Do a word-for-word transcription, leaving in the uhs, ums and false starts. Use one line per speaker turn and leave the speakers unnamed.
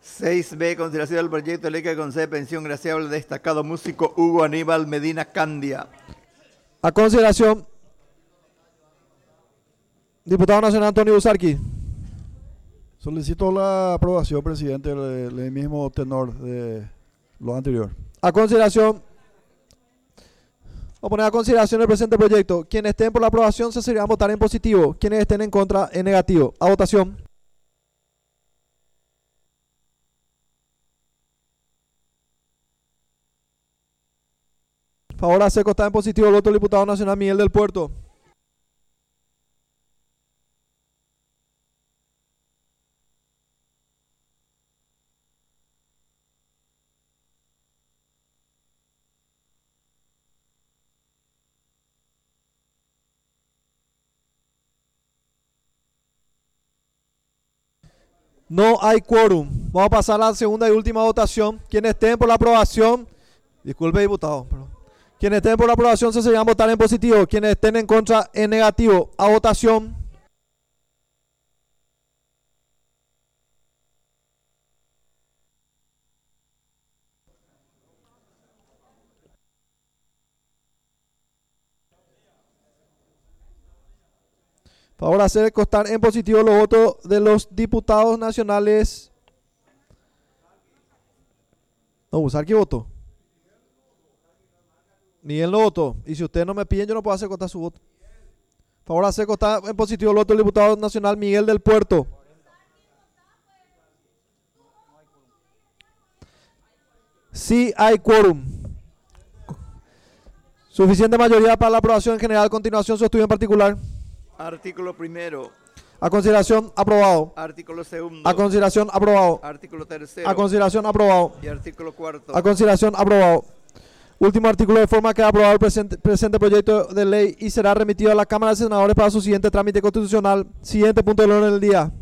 seis B. Consideración del proyecto de ley que concede pensión graciable al destacado músico Hugo Aníbal Medina Candia.
A consideración, diputado nacional Antonio Busarqui.
Solicito la aprobación, presidente, del, del mismo tenor de lo anterior.
A consideración, vamos a poner a consideración el presente proyecto. Quienes estén por la aprobación se serán votar en positivo. Quienes estén en contra, en negativo. A votación. Favor a seco está en positivo el voto del diputado nacional Miguel del Puerto. No hay quórum. Vamos a pasar a la segunda y última votación. Quienes estén por la aprobación, disculpe diputado, perdón. Quienes estén por la aprobación se serán votar en positivo. Quienes estén en contra, en negativo. A votación. Favor hacer constar en positivo los votos de los diputados nacionales. No, Busarqui votó. Miguel no votó. Y si ustedes no me piden, yo no puedo hacer constar su voto. Favor hacer constar en positivo el voto del diputado nacional Miguel del Puerto. Sí hay quórum. Suficiente mayoría para la aprobación en general. A continuación, su estudio en particular.
Artículo primero.
A consideración, aprobado.
Artículo segundo.
A consideración, aprobado.
Artículo tercero.
A consideración, aprobado.
Y artículo cuarto.
A consideración, aprobado. Último artículo de forma que ha aprobado el presente, presente proyecto de ley y será remitido a la Cámara de Senadores para su siguiente trámite constitucional. Siguiente punto del orden del día.